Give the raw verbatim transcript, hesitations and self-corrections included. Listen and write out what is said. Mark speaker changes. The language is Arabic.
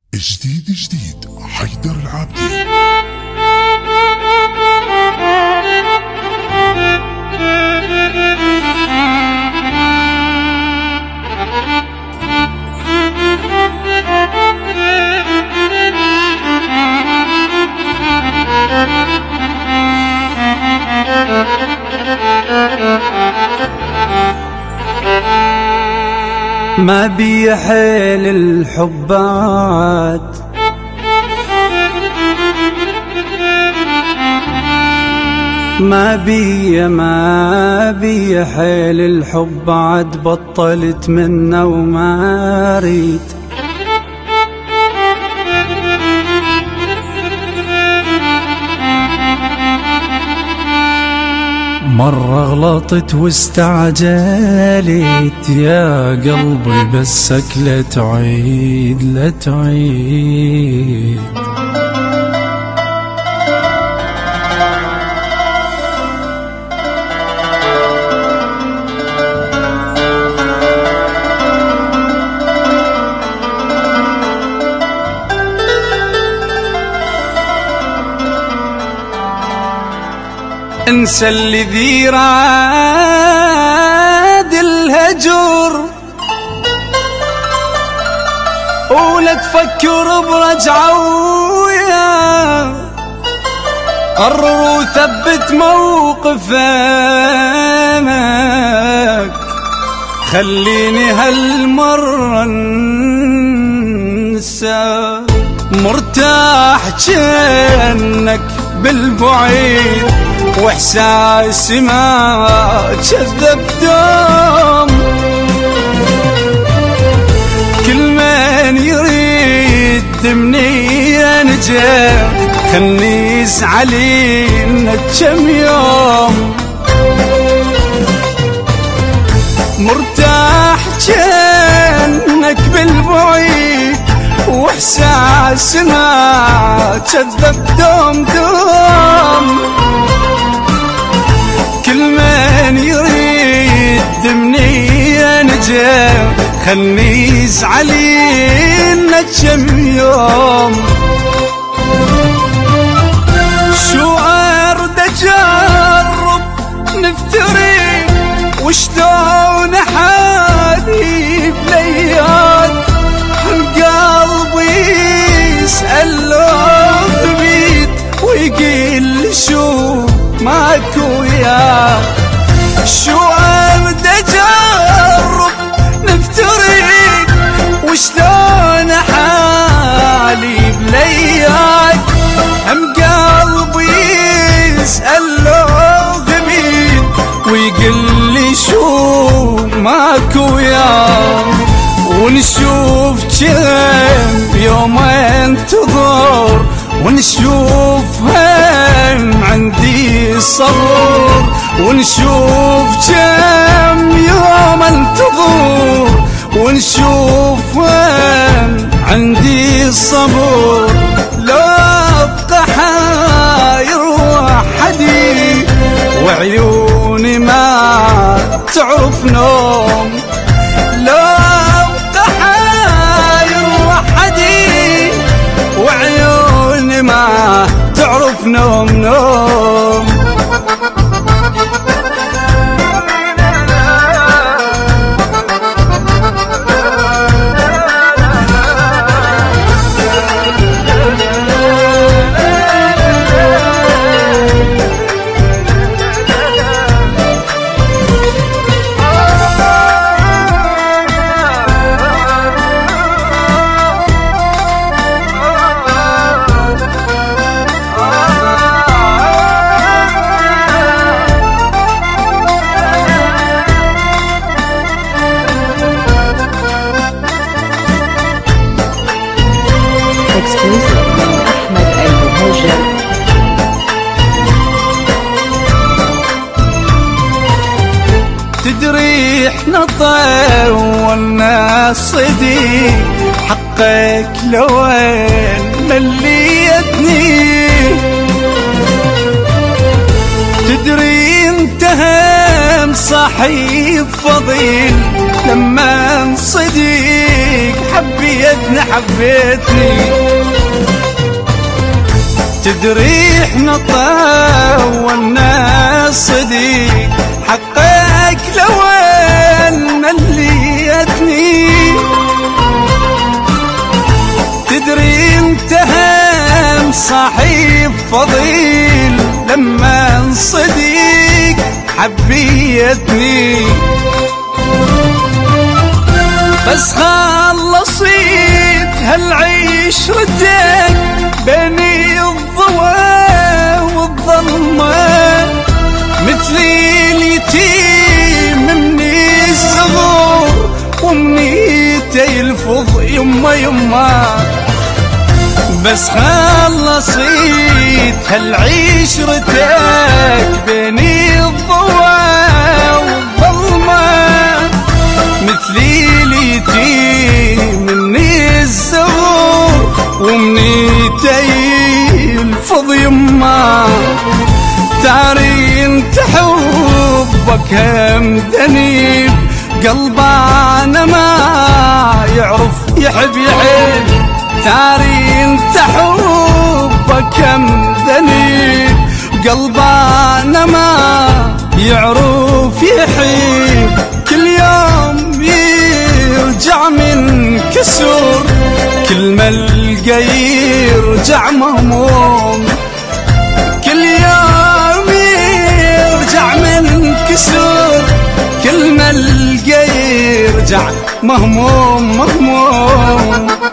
Speaker 1: جديد جديد حيدر العابدي.
Speaker 2: ما بي حيل الحبات، ما بي ما بي حيل الحبات، بطلت منه وما اريد. مرة غلطت واستعجلت يا قلبي، بسك لا تعيد لا تعيد. انسى الذي راد الهجر، ولا تفكر برجعة وياه. قرر وثبت موقفك، خليني هالمرة انسى. مرتاح جنك بالبعيد، واحساسي ما كذب دوم. كل من يريد مني انجا، خلني يزعلين كم يوم. مرتاح جنك بالبعيد، واحساسي ما كذب دوم دوم. كل من يريد مني انجا، خلني يزعلين كم يوم. شو ارد اجرب نفتري، وشلون احادي بليات. القلب يسأل لو ثبيت، ويقول شو ماكو يا. شو ارد اجرب نفترق، وشلون حالي بلياك. هم قلبي يسأل لو غبيت، ويقول لي شو ماكو يا. ونشوف كم يوم انتظر، ونشوف هم عندي صبر. ونشوف كم يوم انتظر، ونشوف هم عندي صبر. لو ابقى حاير وحدي، وعيوني ما تعرف نوم. لو ابقى حاير وحدي، وعيوني ما تعرف نوم نوم. تدري احنا طولنا صديق، حقك لوين مليتني. تدري انتهى صاحب فضيل، لما صديق حبيتني حبيتني. تدري احنا طولنا صديق حقك لو ان مليتني. تدري انت هم صاحب فضيل لما صديق حبيتني. بس خلصيت هالعشرتك بني الضوى والظلمة مثلي اليتيم من الصغور ومنيتي يلفظ يما يما. بس خلصيت هالعشرتك بني الضوى والظلمة مثلي اليتيم من الصغور ومنيتي يلفظ يما. تاري انت حبك همدني قلبانا ما يعرف يحب يحب. تاري انت حبك همدني قلبانا ما يعرف يحب. كل يوم يرجع من كسور كل ما القى يرجع مهموم. كل يوم يرجع من كسور كل ما القى يرجع مهموم مهموم.